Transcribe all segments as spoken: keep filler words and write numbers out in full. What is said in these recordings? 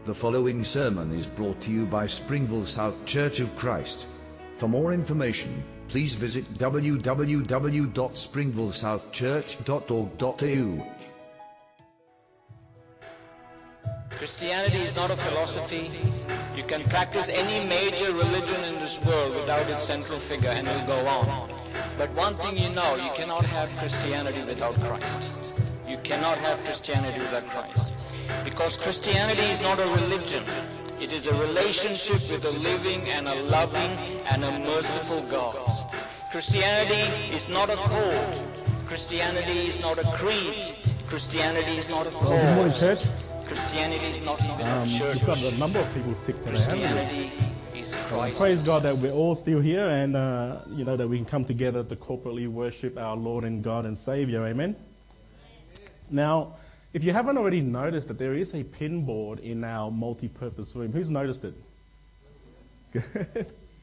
The following sermon is brought to you by Springville South Church of Christ. For more information, please visit w w w dot springville south church dot org dot a u. Christianity is not a philosophy. You can practice any major religion in this world without its central figure and it'll go on. But one thing you know, you cannot have Christianity without Christ. You cannot have Christianity without Christ. Because Christianity is not a religion. It is a relationship with a living and a loving and a merciful God. Christianity is not a code. Christianity is not a creed. Christianity is not a code. Well, good morning, church. Christianity is not even Um, a church. we've got a number of people sick today, haven't we? Christianity is Uh, Christ. praise God that we're all still here and, uh, you know, that we can come together to corporately worship our Lord and God and Savior. Amen? Now, if you haven't already noticed that there is a pin board in our multi-purpose room, who's noticed it? Good.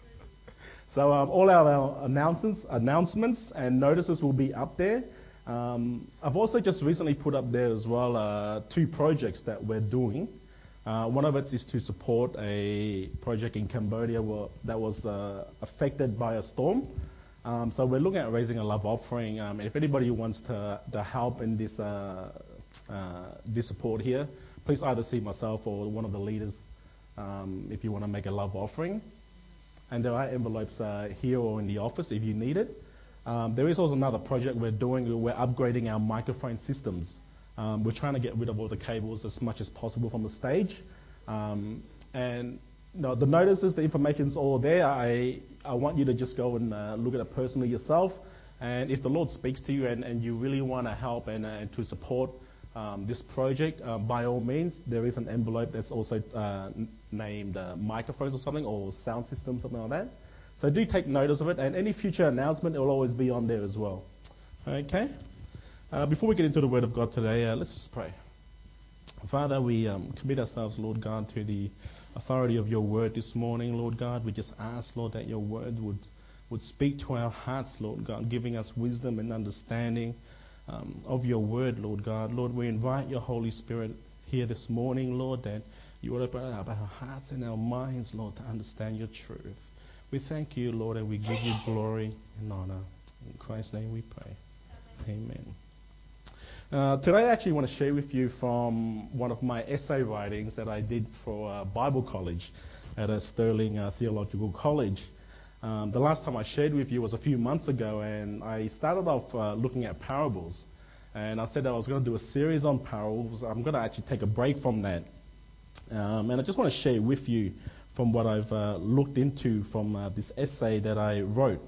So um, all our, our announcements, announcements and notices will be up there. Um, I've also just recently put up there as well uh, two projects that we're doing. Uh, one of it is to support a project in Cambodia where, that was uh, affected by a storm. Um, so we're looking at raising a love offering. Um, if anybody wants to, to help in this uh, uh, this support here, please either see myself or one of the leaders um, if you want to make a love offering. And there are envelopes uh, here or in the office if you need it. Um, there is also another project we're doing. We're upgrading our microphone systems. Um, we're trying to get rid of all the cables as much as possible from the stage. Um, and you know, the notices, the information's all there. I I want you to just go and uh, look at it personally yourself. And if the Lord speaks to you and, and you really want to help and, uh, and to support um, this project, uh, by all means, there is an envelope that's also uh, n- named uh, microphones or something, or sound system, something like that. So do take notice of it, and any future announcement, it will always be on there as well. Okay? Uh, before we get into the Word of God today, uh, let's just pray. Father, we um, commit ourselves, Lord God, to the authority of your Word this morning, Lord God. We just ask, Lord, that your Word would, would speak to our hearts, Lord God, giving us wisdom and understanding um, of your Word, Lord God. Lord, we invite your Holy Spirit here this morning, Lord, that you would open up our hearts and our minds, Lord, to understand your truth. We thank you, Lord, and we give you glory and honor. In Christ's name we pray. Amen. Uh, today I actually want to share with you from one of my essay writings that I did for uh, Bible college at a Sterling uh, Theological College. Um, the last time I shared with you was a few months ago, and I started off uh, looking at parables. And I said that I was going to do a series on parables. I'm going to actually take a break from that. Um, and I just want to share with you from what I've uh, looked into from uh, this essay that I wrote.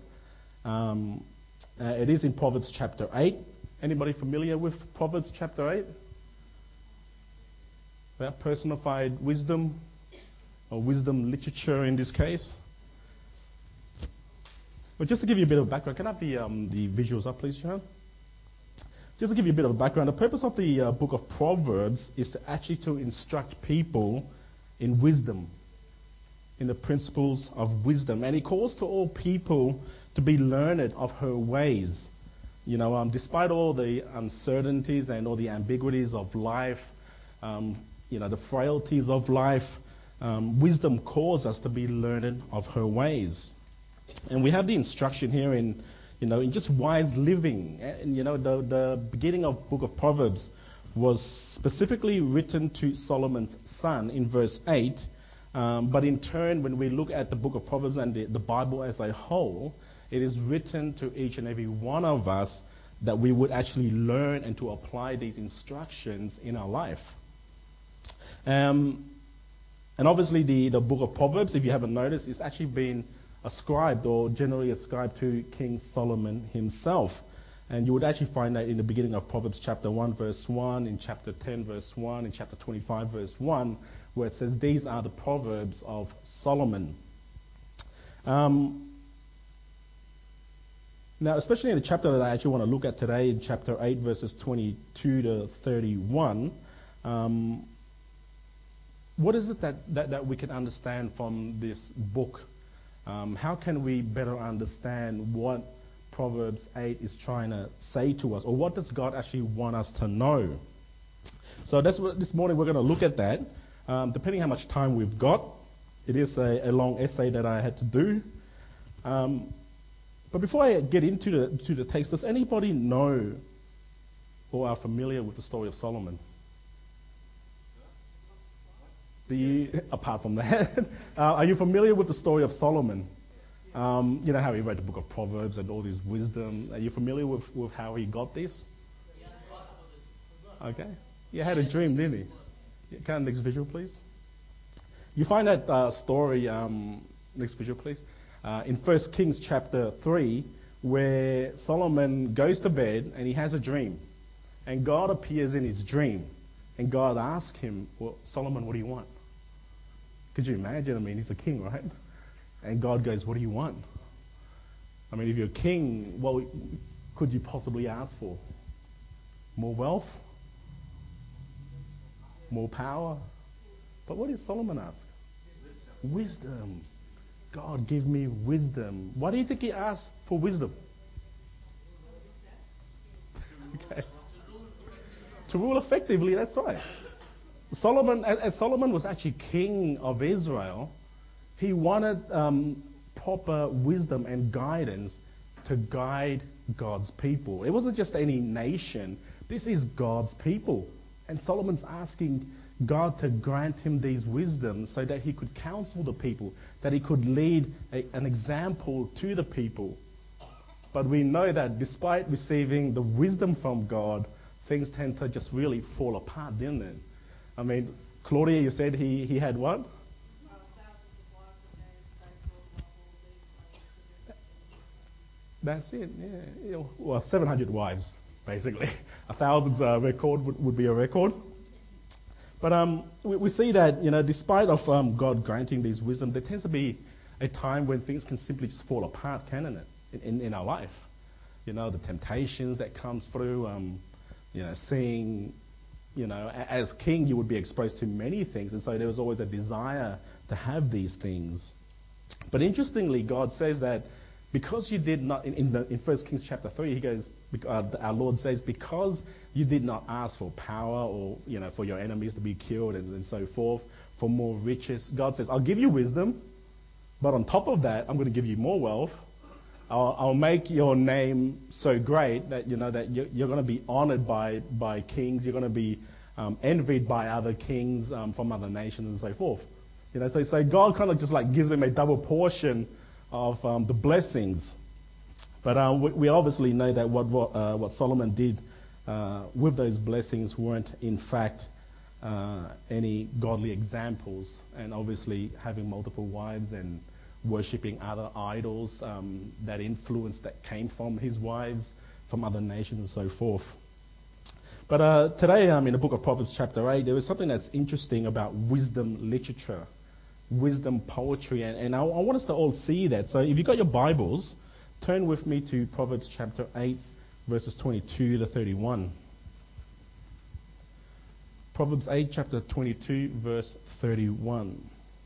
Um, uh, it is in Proverbs chapter eight. Anybody familiar with Proverbs chapter eight? That personified wisdom, or wisdom literature in this case. But just to give you a bit of background, can I have the, um, the visuals up, please, Sharon? Just to give you a bit of a background, the purpose of the uh, book of Proverbs is to actually to instruct people in wisdom, in the principles of wisdom. And it calls to all people to be learned of her ways. You know, um, despite all the uncertainties and all the ambiguities of life, um, you know, the frailties of life, um, wisdom calls us to be learned of her ways. And we have the instruction here in, you know, in just wise living. And, you know, the, the beginning of book of Proverbs was specifically written to Solomon's son in verse eight. Um, but in turn, when we look at the book of Proverbs and the, the Bible as a whole, it is written to each and every one of us that we would actually learn and to apply these instructions in our life. Um, and obviously the, the book of Proverbs, if you haven't noticed, is actually been ascribed or generally ascribed to King Solomon himself. And you would actually find that in the beginning of Proverbs chapter one verse one, in chapter ten verse one, in chapter twenty-five verse one, where it says these are the Proverbs of Solomon. Um, now, especially in the chapter that I actually want to look at today, in chapter eight verses twenty-two to thirty-one, um, what is it that, that, that we can understand from this book? Um, how can we better understand what Proverbs eight is trying to say to us, or what does God actually want us to know? So that's what this morning we're going to look at that. Um, depending how much time we've got, it is a, a long essay that I had to do. Um, but before I get into the, to the text, does anybody know or are familiar with the story of Solomon? Do you, apart from that, uh, are you familiar with the story of Solomon? Um, you know how he wrote the book of Proverbs and all this wisdom. Are you familiar with, with how he got this? Okay. He had a dream, didn't he? Can next visual, please? You find that uh, story, um, next visual, please, uh, in First Kings chapter three, where Solomon goes to bed and he has a dream. And God appears in his dream. And God asks him, well, Solomon, what do you want? Could you imagine? I mean, he's a king, right? And God goes, what do you want? I mean, if you're a king, what could you possibly ask for? More wealth? More power? But what did Solomon ask? Wisdom. Wisdom. God, give me wisdom. Why do you think he asked for wisdom? Okay. To rule effectively, that's right. Solomon, as Solomon was actually king of Israel, he wanted um, proper wisdom and guidance to guide God's people. It wasn't just any nation. This is God's people. And Solomon's asking God to grant him these wisdoms so that he could counsel the people, that he could lead a, an example to the people. But we know that despite receiving the wisdom from God, things tend to just really fall apart, didn't it? I mean, Claudia, you said he, he had what? That's it, yeah. Well, seven hundred wives, basically. A thousand's uh, record would, would be a record. But um, we, we see that, you know, despite of um, God granting these wisdom, there tends to be a time when things can simply just fall apart, can't it, in, in, in our life? You know, the temptations that comes through, um, you know, seeing, you know, as king you would be exposed to many things, and so there was always a desire to have these things. But interestingly, God says that because you did not, in, in, the, in First Kings chapter three, he goes, uh, our Lord says, because you did not ask for power or, you know, for your enemies to be killed and, and so forth, for more riches, God says, I'll give you wisdom, but on top of that, I'm going to give you more wealth. I'll, I'll make your name so great that, you know, that you're, you're going to be honored by, by kings. You're going to be um, envied by other kings um, from other nations and so forth. You know, so, so God kind of just like gives him a double portion of um, the blessings. But uh, we, we obviously know that what what, uh, what Solomon did uh, with those blessings weren't in fact uh, any godly examples, and obviously having multiple wives and worshipping other idols, um, that influence that came from his wives, from other nations and so forth. But uh, today, um, in the book of Proverbs chapter eight, there is something that's interesting about wisdom literature, wisdom poetry, and, and I, I want us to all see that. So if you've got your Bibles, turn with me to Proverbs chapter eight, verses twenty-two to thirty-one. Proverbs eight, chapter twenty-two, verse thirty-one.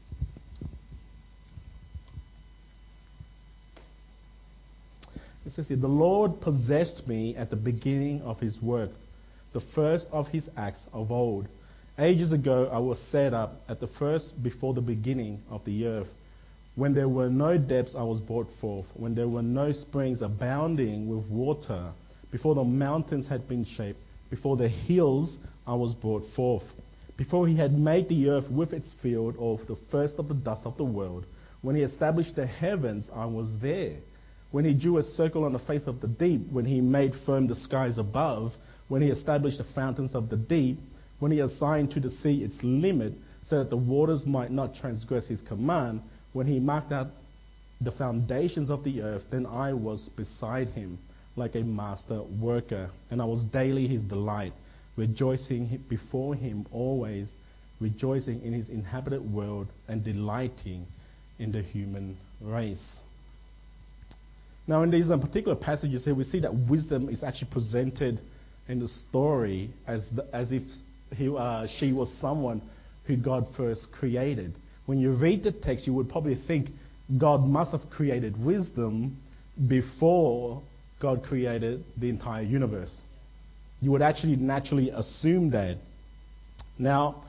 It says here, the Lord possessed me at the beginning of his work, the first of his acts of old. Ages ago I was set up at the first before the beginning of the earth. When there were no depths I was brought forth, when there were no springs abounding with water, before the mountains had been shaped, before the hills I was brought forth, before he had made the earth with its field of the first of the dust of the world, when he established the heavens I was there. When he drew a circle on the face of the deep, when he made firm the skies above, when he established the fountains of the deep, when he assigned to the sea its limit, so that the waters might not transgress his command, when he marked out the foundations of the earth, then I was beside him like a master worker, and I was daily his delight, rejoicing before him always, rejoicing in his inhabited world, and delighting in the human race. Now, in these um, particular passages here, we see that wisdom is actually presented in the story as the, as if he, uh, she was someone who God first created. When you read the text, you would probably think God must have created wisdom before God created the entire universe. You would actually naturally assume that. Now,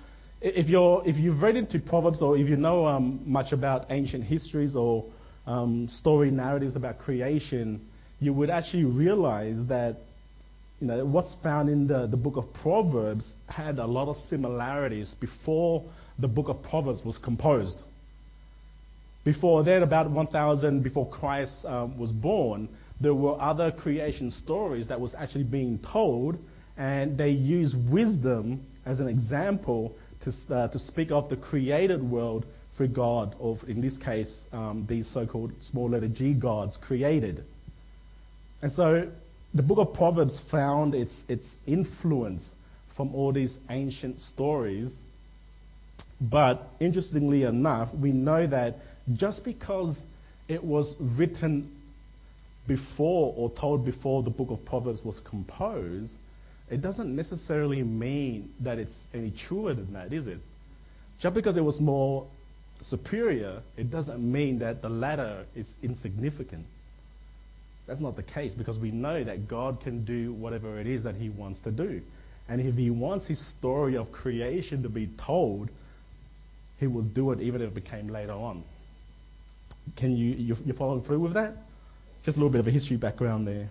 if you're if you've read into Proverbs, or if you know um, much about ancient histories or um, story narratives about creation, you would actually realize that, you know, what's found in the, the book of Proverbs had a lot of similarities before the book of Proverbs was composed. Before then, about one thousand before Christ um, was born, there were other creation stories that was actually being told, and they used wisdom as an example to uh, to speak of the created world through God, or in this case, um, these so-called small letter G gods created. And so the book of Proverbs found its its influence from all these ancient stories. But interestingly enough, we know that just because it was written before or told before the book of Proverbs was composed, it doesn't necessarily mean that it's any truer than that, is it? Just because it was more superior, it doesn't mean that the latter is insignificant. That's not the case, because we know that God can do whatever it is that he wants to do. And if he wants his story of creation to be told, he will do it even if it became later on. Can you, you, you following through with that? Just a little bit of a history background there.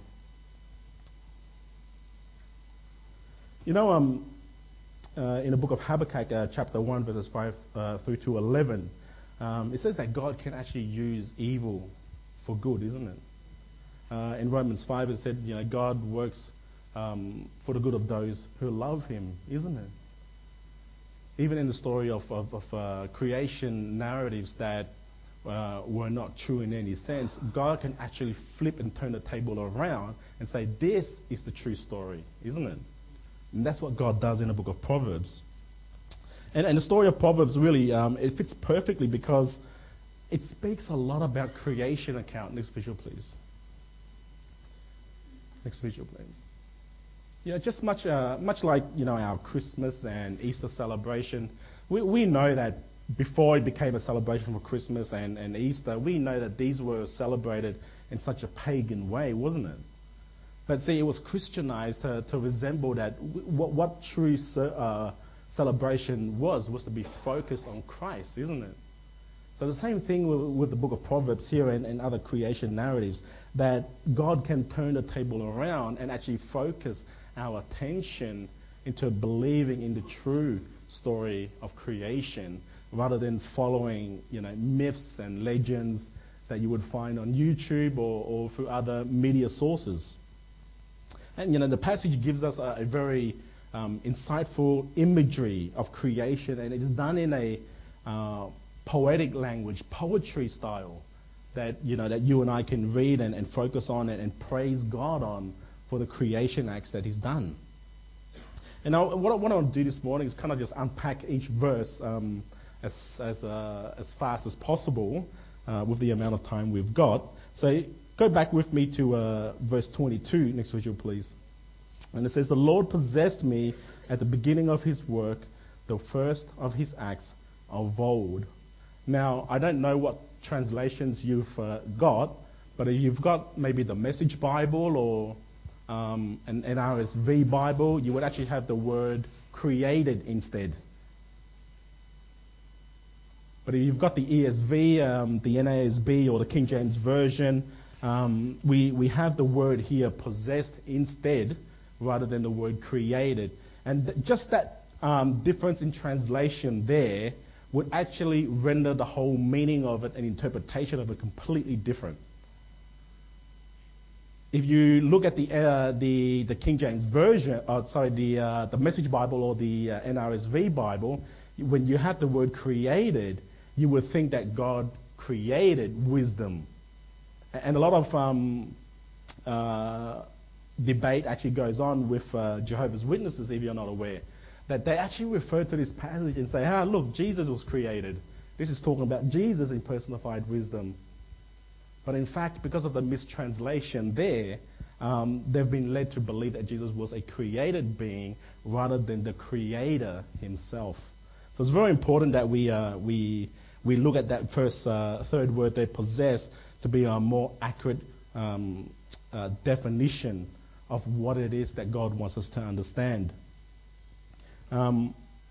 You know, um, uh, in the book of Habakkuk, uh, chapter one, verses five uh, through to eleven, um, it says that God can actually use evil for good, isn't it? Uh, in Romans five, it said, you know, God works um, for the good of those who love him, isn't it? Even in the story of, of, of uh, creation narratives that uh, were not true in any sense, God can actually flip and turn the table around and say, this is the true story, isn't it? And that's what God does in the book of Proverbs. And, and the story of Proverbs really, um, it fits perfectly because it speaks a lot about creation account. Next visual, please. Next visual, please. You know, just much, uh, much like, you know, our Christmas and Easter celebration, we, we know that before it became a celebration for Christmas and, and Easter, we know that these were celebrated in such a pagan way, wasn't it? But see, it was Christianized to, to resemble that. What, what true uh, celebration was, was to be focused on Christ, isn't it? So the same thing with, with the book of Proverbs here and, and other creation narratives, that God can turn the table around and actually focus our attention into believing in the true story of creation rather than following, you know, myths and legends that you would find on YouTube or, or through other media sources. And, you know, the passage gives us a, a very um, insightful imagery of creation, and it is done in a uh, poetic language, poetry style, that, you know, that you and I can read and, and focus on and, and praise God on for the creation acts that he's done. And now, what I want to do this morning is kind of just unpack each verse um, as as uh, as fast as possible uh, with the amount of time we've got. So go back with me to uh, verse twenty-two, next visual, please. And it says, "The Lord possessed me at the beginning of his work, the first of his acts of old." Now, I don't know what translations you've uh, got, but if you've got maybe the Message Bible or um, an N R S V Bible, you would actually have the word created instead. But if you've got the E S V, um, the N A S B, or the King James Version, um, we, we have the word here possessed instead rather than the word created. And th- just that um, difference in translation there would actually render the whole meaning of it and interpretation of it completely different. If you look at the uh, the the King James Version, uh, sorry, the uh, the Message Bible or the uh, N R S V Bible, when you have the word created, you would think that God created wisdom, and a lot of um, uh, debate actually goes on with uh, Jehovah's Witnesses, if you're not aware, that they actually refer to this passage and say, "Ah, look, Jesus was created. This is talking about Jesus in personified wisdom." But in fact, because of the mistranslation there, um, they've been led to believe that Jesus was a created being rather than the creator himself. So it's very important that we uh, we we look at that first uh, third word there, possess, to be a more accurate um, uh, definition of what it is that God wants us to understand. Um,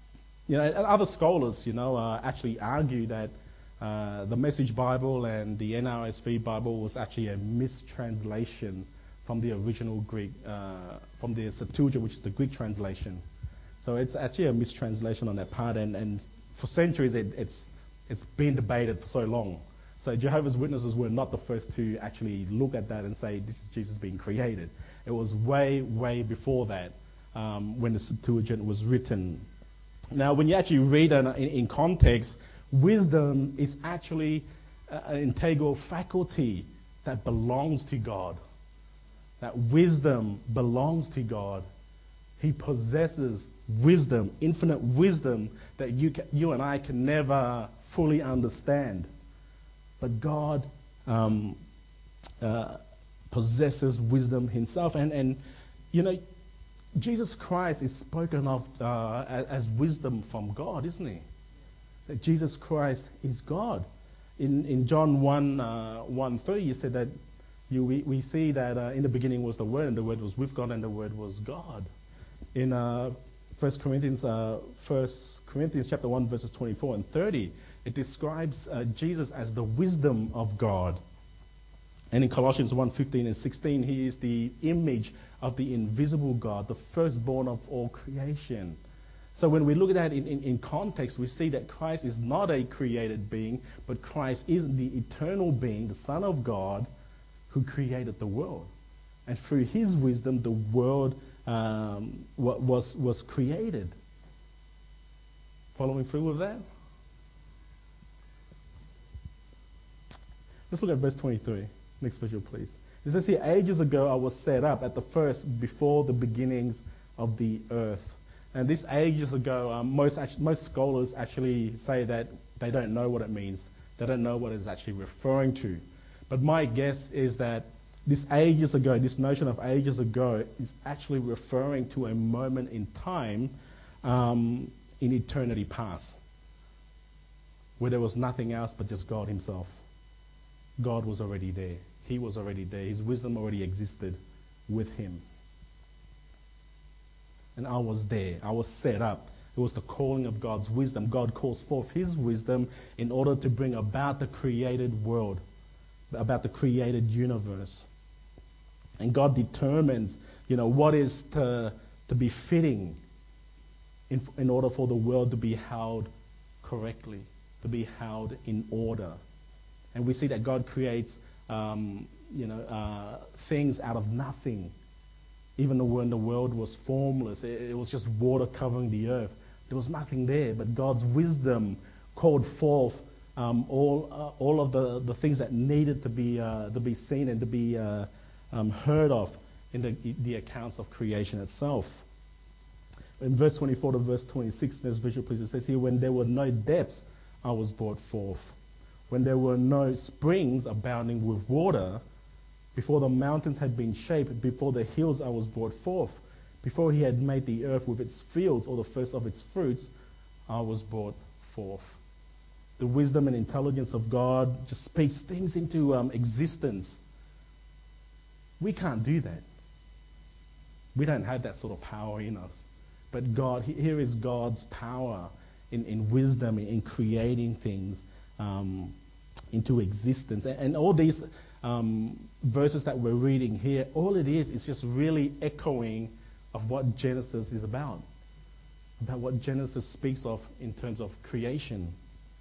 you know, and other scholars, you know, uh, actually argue that uh, the Message Bible and the N R S V Bible was actually a mistranslation from the original Greek, uh, from the Septuagint, which is the Greek translation. So it's actually a mistranslation on that part, and, and for centuries it, it's it's been debated for so long. So Jehovah's Witnesses were not the first to actually look at that and say this is Jesus being created. It was way, way before that um, when the Septuagint was written. Now, when you actually read it in, in context, wisdom is actually an integral faculty that belongs to God. That wisdom belongs to God. He possesses wisdom, infinite wisdom that you, can, you and I can never fully understand. But God um, uh, possesses wisdom himself. And, and, you know, Jesus Christ is spoken of uh, as, as wisdom from God, isn't he? That Jesus Christ is God. In, in John one, uh, one three, you said that you, we, we see that uh, in the beginning was the Word, and the Word was with God, and the Word was God. In uh, First Corinthians, uh, First Corinthians chapter one, verses twenty-four and thirty, it describes uh, Jesus as the wisdom of God. And in Colossians one, fifteen and sixteen, he is the image of the invisible God, the firstborn of all creation. So when we look at that in, in, in context, we see that Christ is not a created being, but Christ is the eternal being, the Son of God, who created the world. And through his wisdom, the world um, was, was created. Following through with that? Let's look at verse twenty-three. Next visual, please. It says here, ages ago I was set up at the first, before the beginnings of the earth. And this ages ago, um, most actually, most scholars actually say that they don't know what it means. They don't know what it's actually referring to. But my guess is that this ages ago, this notion of ages ago, is actually referring to a moment in time um, in eternity past, where there was nothing else but just God himself. God was already there. He was already there. His wisdom already existed with him. And I was there. I was set up. It was the calling of God's wisdom. God calls forth his wisdom in order to bring about the created world, about the created universe. And God determines, you know, what is to, to be fitting in, in order for the world to be held correctly, to be held in order. And we see that God creates, um, you know, uh, things out of nothing. Even when the world was formless, it, it was just water covering the earth. There was nothing there, but God's wisdom called forth um, all uh, all of the, the things that needed to be uh, to be seen and to be uh, um, heard of in the, the accounts of creation itself. In verse twenty-four to verse twenty-six, there's visual, please. It says here, when there were no depths, I was brought forth. When there were no springs abounding with water, before the mountains had been shaped, before the hills I was brought forth, before he had made the earth with its fields or the first of its fruits, I was brought forth. The wisdom and intelligence of God just speaks things into um, existence. We can't do that. We don't have that sort of power in us. But God, here is God's power in, in wisdom, in creating things um, into existence. And, and all these um, verses that we're reading here, all it is is just really echoing of what Genesis is about, about what Genesis speaks of in terms of creation.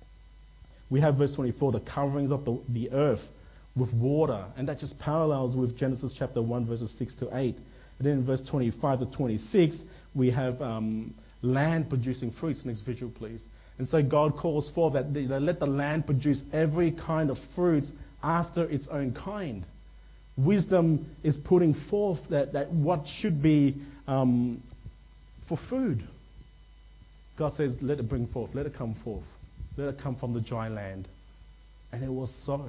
We have verse twenty-four, the coverings of the, the earth with water, and that just parallels with Genesis chapter one, verses six to eight. And then in verse twenty-five to twenty-six, we have um, land producing fruits. Next visual, please. And so God calls for that, you know, let the land produce every kind of fruit after its own kind. Wisdom is putting forth that, that what should be um, for food. God says, let it bring forth, let it come forth. Let it come from the dry land. And it was so.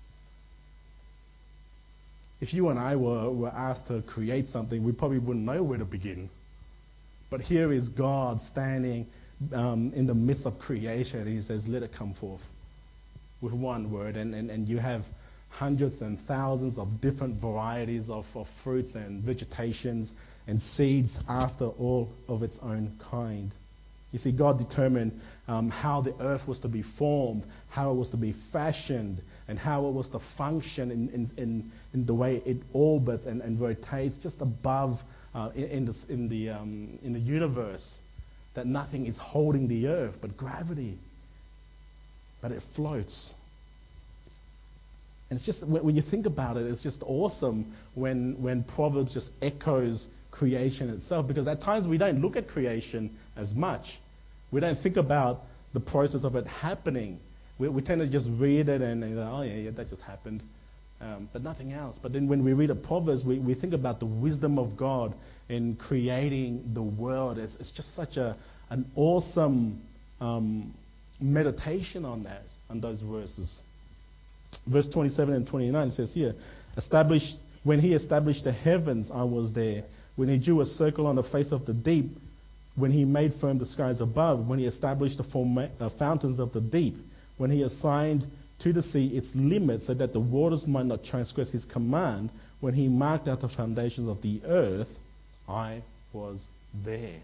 If you and I were, were asked to create something, we probably wouldn't know where to begin. But here is God standing um, in the midst of creation, and he says, let it come forth with one word. And, and, and you have hundreds and thousands of different varieties of, of fruits and vegetations and seeds after all of its own kind. You see, God determined um, how the earth was to be formed, how it was to be fashioned, and how it was to function in, in, in, in the way it orbits and, and rotates just above uh, in, in, the, in, the, um, in the universe. That nothing is holding the earth but gravity. But it floats. And it's just, when you think about it, it's just awesome when, when Proverbs just echoes creation itself, because at times we don't look at creation as much. We don't think about the process of it happening. We, we tend to just read it and, and oh yeah, yeah, that just happened, um, but nothing else. But then when we read a Proverbs, we, we think about the wisdom of God in creating the world. It's, it's just such a an awesome um, meditation on that, on those verses. Verse twenty-seven and twenty-nine says here, established when he established the heavens, I was there. When he drew a circle on the face of the deep, when he made firm the skies above, when he established the forma- uh, fountains of the deep, when he assigned to the sea its limits so that the waters might not transgress his command, when he marked out the foundations of the earth, I was there.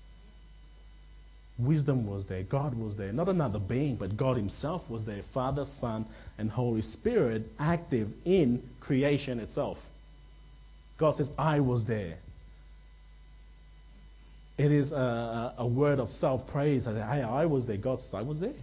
Wisdom was there. God was there. Not another being, but God himself was there. Father, Son, and Holy Spirit active in creation itself. God says, I was there. It is a, a word of self-praise. Hey, I was there. God says, I was there.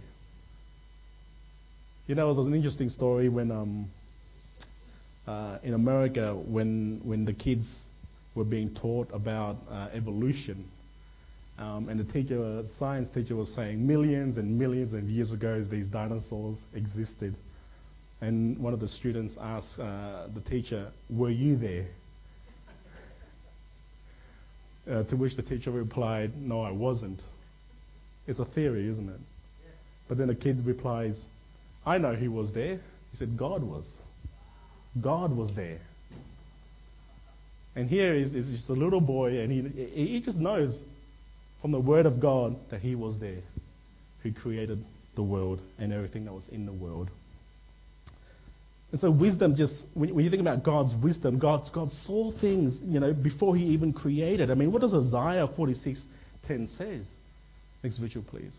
You know, it was an interesting story when um, uh, in America, when when the kids were being taught about uh, evolution, um, and the teacher, the science teacher, was saying millions and millions of years ago these dinosaurs existed, and one of the students asked uh, the teacher, "Were you there?" Uh, to which the teacher replied, "No, I wasn't." It's a theory, isn't it? But then the kid replies, "I know who was there." He said, "God was. God was there." And here is, is just a little boy, and he he just knows from the Word of God that he was there, who created the world and everything that was in the world. And so wisdom just, when, when you think about God's wisdom, God's, God saw things, you know, before he even created. I mean, what does Isaiah forty-six ten says? Next visual, please.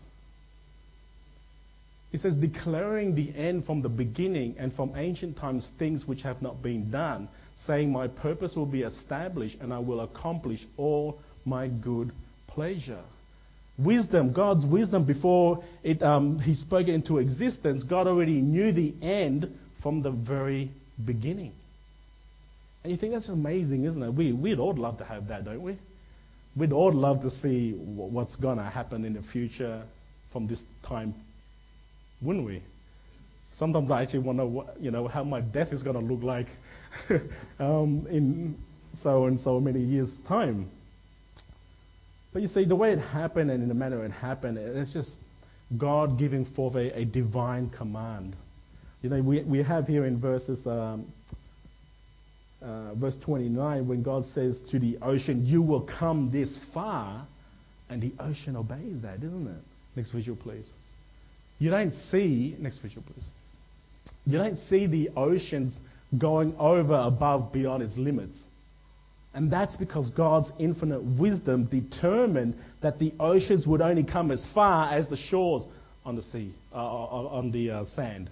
He says, declaring the end from the beginning and from ancient times things which have not been done, saying, my purpose will be established and I will accomplish all my good pleasure. Wisdom, God's wisdom, before it, um, he spoke it into existence, God already knew the end from the very beginning. And you think that's amazing, isn't it? We, we'd all love to have that, don't we? We'd all love to see what's going to happen in the future from this time, wouldn't we? Sometimes I actually wonder, what, you know, how my death is going to look like um, in so and so many years' time. But you see, the way it happened and in the manner it happened, it's just God giving forth a, a divine command. You know, we we have here in verses, um, uh, verse twenty-nine, when God says to the ocean, you will come this far, and the ocean obeys that, isn't it? Next visual, please. You don't see, next visual, please. You don't see the oceans going over, above, beyond its limits. And that's because God's infinite wisdom determined that the oceans would only come as far as the shores on the sea, uh, on the uh, sand.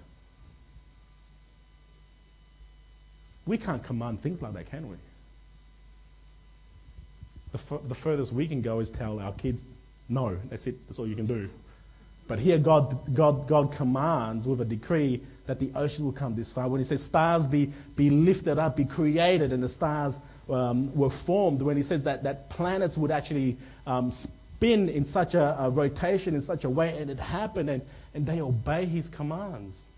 We can't command things like that, can we? The, f- the furthest we can go is tell our kids, no, that's it, that's all you can do. But here God, God, God commands with a decree that the ocean will come this far. When he says stars be, be lifted up, be created, and the stars um, were formed, when he says that, that planets would actually um, spin in such a, a rotation, in such a way, and it happened, and, and they obey his commands.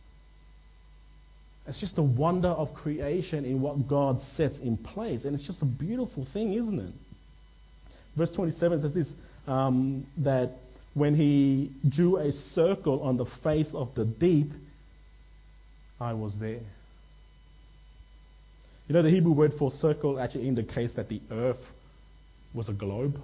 It's just the wonder of creation in what God sets in place. And it's just a beautiful thing, isn't it? Verse twenty-seven says this, um, that when he drew a circle on the face of the deep, I was there. You know, the Hebrew word for circle actually indicates that the earth was a globe.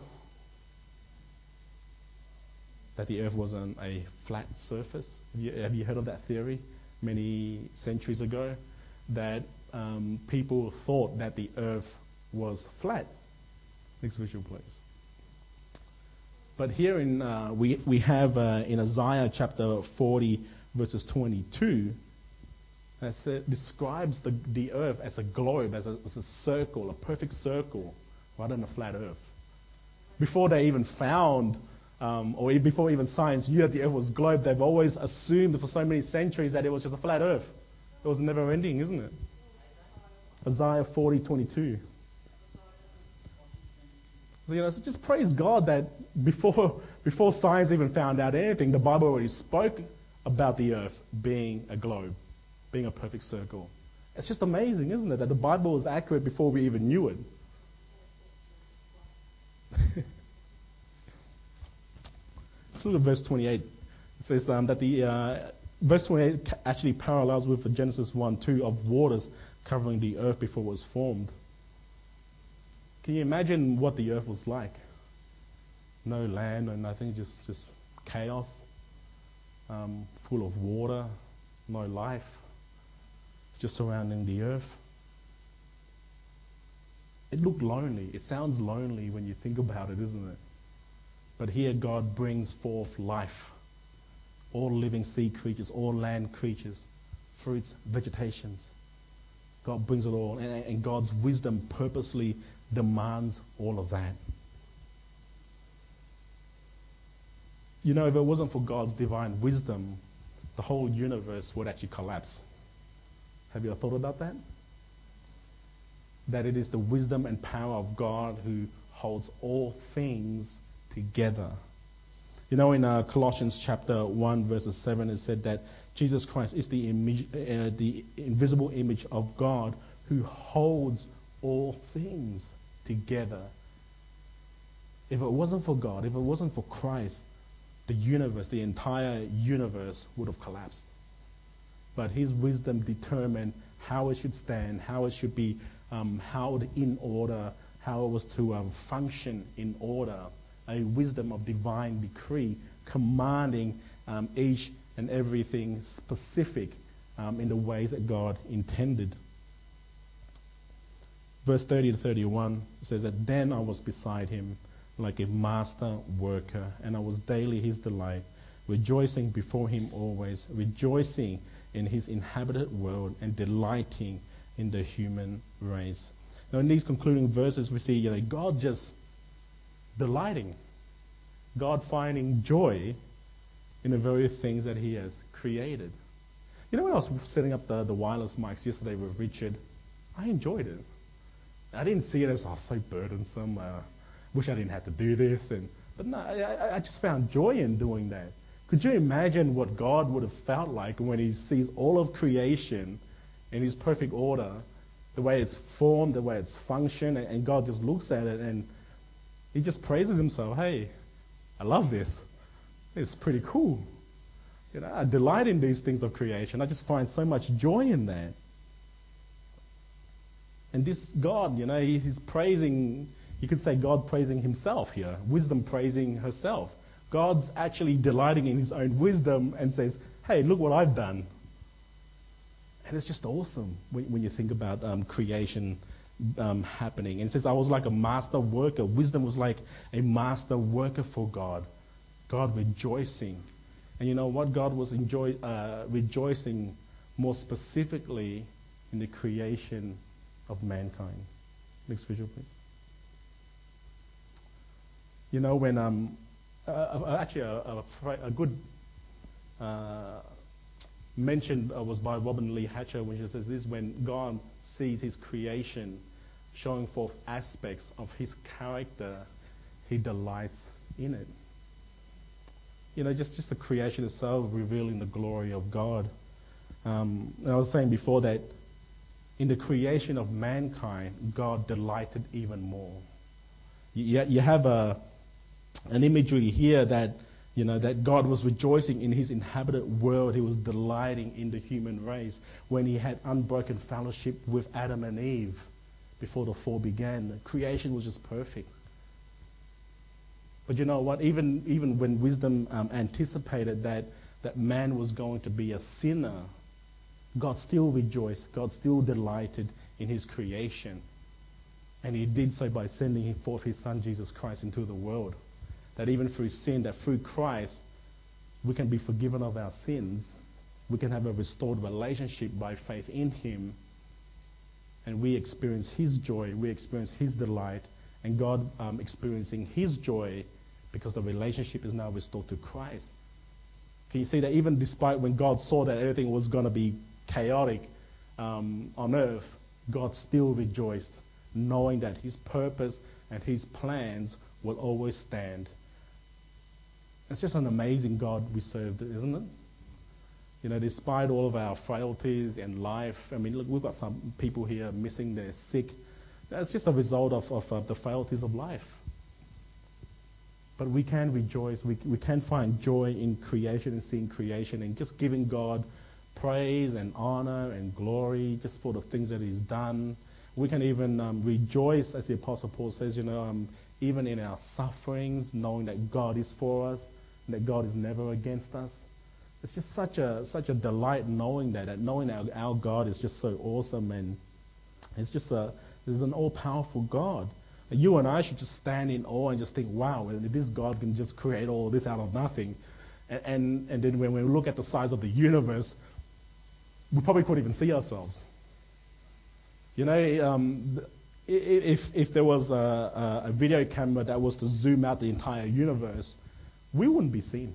That the earth wasn't a flat surface. Have you, have you heard of that theory? Many centuries ago, that um, people thought that the earth was flat. Next visual, please. But here in uh, we we have uh, in Isaiah chapter forty verses twenty-two, that said, describes the the earth as a globe, as a, as a circle, a perfect circle, rather than a flat earth. Before they even found, um, or before even science knew that the earth was globe, they've always assumed for so many centuries that it was just a flat earth. It was never ending, isn't it? Isaiah forty twenty-two. So, you know, so just praise God that before before science even found out anything, the Bible already spoke about the earth being a globe, being a perfect circle. It's just amazing, isn't it, that the Bible was accurate before we even knew it. Let's look at verse twenty-eight. It says um, that the uh, verse twenty-eight actually parallels with the Genesis one two of waters covering the earth before it was formed. Can you imagine what the earth was like? No land, no nothing, just, just chaos, um, full of water, no life, just surrounding the earth. It looked lonely. It sounds lonely when you think about it, isn't it? But here God brings forth life. All living sea creatures, all land creatures, fruits, vegetations. God brings it all. And, and God's wisdom purposely demands all of that. You know, if it wasn't for God's divine wisdom, the whole universe would actually collapse. Have you ever thought about that? That it is the wisdom and power of God who holds all things together. You know, in uh, Colossians chapter one, verses seven, it said that Jesus Christ is the, image, uh, the invisible image of God who holds all things together. If it wasn't for God, if it wasn't for Christ, the universe, the entire universe would have collapsed. But his wisdom determined how it should stand, how it should be um, held in order, how it was to um, function in order. A wisdom of divine decree commanding um, each and everything specific um, in the ways that God intended. Verse thirty to thirty-one says that then I was beside him like a master worker, and I was daily his delight, rejoicing before him always, rejoicing in his inhabited world and delighting in the human race. Now in these concluding verses we see, you know, God just delighting, God finding joy in the very things that he has created. You know, when I was setting up the, the wireless mics yesterday with Richard, I enjoyed it. I didn't see it as, oh, so burdensome. Uh, wish I didn't have to do this. And But no, I, I just found joy in doing that. Could you imagine what God would have felt like when he sees all of creation in his perfect order, the way it's formed, the way it's functioned, and, and God just looks at it and he just praises himself. Hey, I love this. It's pretty cool. You know, I delight in these things of creation. I just find so much joy in that. And this God, you know, he's praising, you could say God praising himself here, wisdom praising herself. God's actually delighting in his own wisdom and says, hey, look what I've done. And it's just awesome when, when you think about um, creation um, happening. And it says, I was like a master worker. Wisdom was like a master worker for God. God rejoicing. And you know what? God was enjoy, uh, rejoicing more specifically in the creation of mankind. Next visual, please. You know, when um, uh, actually a, a, a good uh, mention uh, was by Robin Lee Hatcher when she says this: when God sees his creation showing forth aspects of his character, he delights in it. You know, just, just the creation itself revealing the glory of God. Um, and I was saying before that in the creation of mankind, God delighted even more. You, you have a, an imagery here that, you know, that God was rejoicing in his inhabited world. He was delighting in the human race when he had unbroken fellowship with Adam and Eve before the fall began. Creation was just perfect. But you know what? Even even when wisdom um, anticipated that, that man was going to be a sinner, God still rejoiced. God still delighted in his creation. And he did so by sending forth his son, Jesus Christ, into the world. that even through sin, that through Christ, we can be forgiven of our sins. We can have a restored relationship by faith in Him. And we experience His joy, we experience His delight, and God um, experiencing His joy because the relationship is now restored to Christ. Can you see that even despite when God saw that everything was going to be chaotic um, on earth, God still rejoiced, knowing that His purpose and His plans will always stand. It's just an amazing God we serve, isn't it? You know, despite all of our frailties in life, I mean, look, we've got some people here missing, they're sick. That's just a result of, of uh, the frailties of life. But we can rejoice, we, we can find joy in creation and seeing creation and just giving God praise and honor and glory just for the things that He's done. We can even um, rejoice, as the Apostle Paul says, you know, um, even in our sufferings, knowing that God is for us and that God is never against us. It's just such a such a delight knowing that, that knowing our, our God is just so awesome, and it's just a there's an all-powerful God. And you and I should just stand in awe and just think, wow, this God can just create all this out of nothing. And and, and then when we look at the size of the universe, we probably couldn't even see ourselves. You know, um, if if there was a, a video camera that was to zoom out the entire universe, we wouldn't be seen.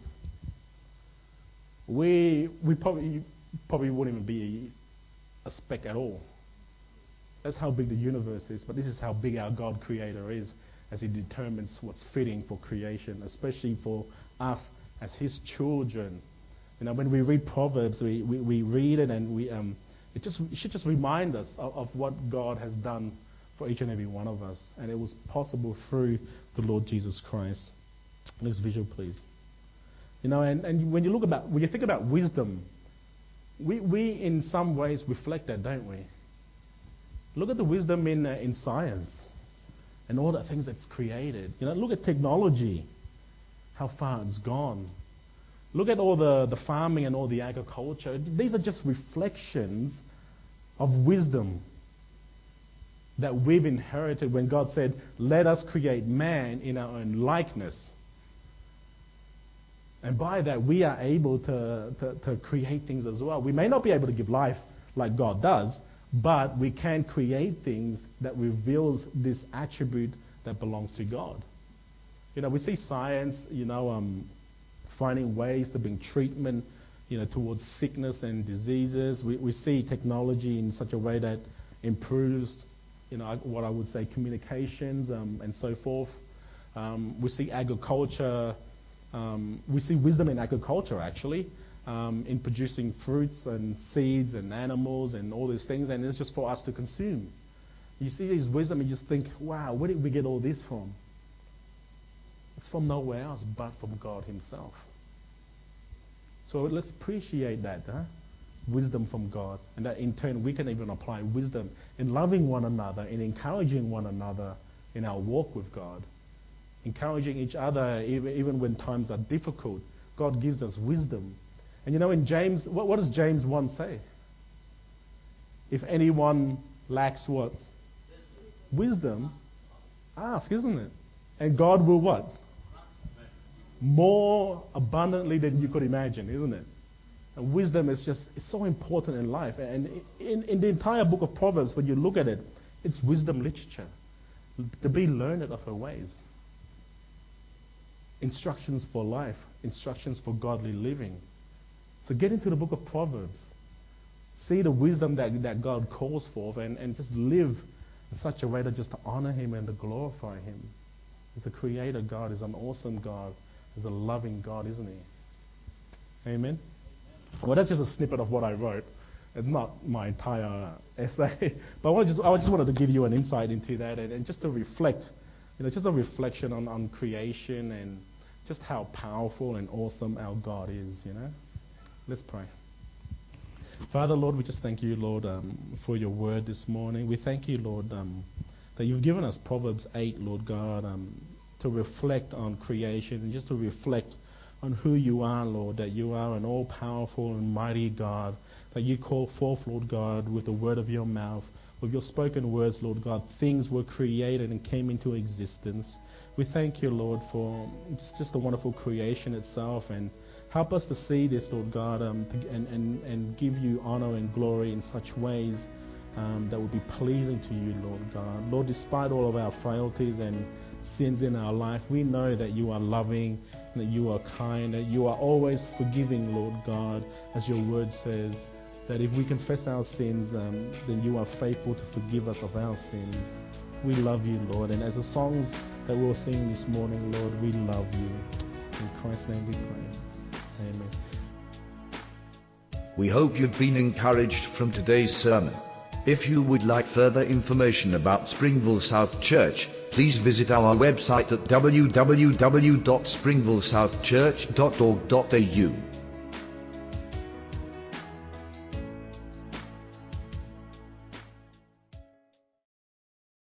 We we probably probably wouldn't even be a speck at all. That's how big the universe is, but this is how big our God Creator is, as He determines what's fitting for creation, especially for us as His children. You know, when we read Proverbs, we, we, we read it and we um it just it should just remind us of, of what God has done for each and every one of us, and it was possible through the Lord Jesus Christ. Next visual, please. You know, and, and when you look about, when you think about wisdom, we, we in some ways reflect that, don't we? Look at the wisdom in uh, in science and all the things that's created. You know, look at technology, how far it's gone. Look at all the, the farming and all the agriculture. These are just reflections of wisdom that we've inherited when God said, let us create man in our own likeness. And by that, we are able to, to, to create things as well. We may not be able to give life like God does, but we can create things that reveals this attribute that belongs to God. You know, we see science, you know, um, finding ways to bring treatment, you know, towards sickness and diseases. We, we see technology in such a way that improves, you know, what I would say communications um, and so forth. Um, we see agriculture. Um, we see wisdom in agriculture, actually, um, in producing fruits and seeds and animals and all these things, and it's just for us to consume. You see this wisdom and you just think, wow, where did we get all this from? It's from nowhere else but from God Himself. So let's appreciate that, huh? Wisdom from God, and that in turn we can even apply wisdom in loving one another, in encouraging one another in our walk with God. Encouraging each other even when times are difficult. God gives us wisdom. And you know, in James, what, what does James one say? If anyone lacks what? Wisdom, ask, isn't it? And God will what? More abundantly than you could imagine, isn't it? And wisdom is just, it's so important in life. And in, in the entire book of Proverbs, when you look at it, it's wisdom literature. To be learned of her ways. Instructions for life, instructions for godly living. So get into the book of Proverbs. See the wisdom that, that God calls for, and, and just live in such a way that just to honor Him and to glorify Him. He's a creator God, He's an awesome God, He's a loving God, isn't He? Amen? Well, that's just a snippet of what I wrote. It's not my entire essay. But I just, I just wanted to give you an insight into that, and, and just to reflect, you know, just a reflection on, on creation and just how powerful and awesome our God is, you know. Let's pray. Father, Lord, we just thank you, Lord, um, for your word this morning. We thank you, Lord, um, that you've given us Proverbs eight, Lord God, um, to reflect on creation and just to reflect on who you are, Lord, that you are an all-powerful and mighty God, that you call forth, Lord God, with the word of your mouth, with your spoken words, Lord God, things were created and came into existence. We thank you, Lord, for just, just the wonderful creation itself, and help us to see this, Lord God, um, to, and, and, and give you honor and glory in such ways um, that will be pleasing to you, Lord God. Lord, despite all of our frailties and sins in our life, we know that you are loving, that you are kind, that you are always forgiving, Lord God, as your word says, that if we confess our sins, um, then you are faithful to forgive us of our sins. We love you, Lord, and as the songs that we'll sing this morning, Lord, we love you. In Christ's name we pray. Amen. We hope you've been encouraged from today's sermon. If you would like further information about Springville South Church, please visit our website at w w w dot springville south church dot org dot a u.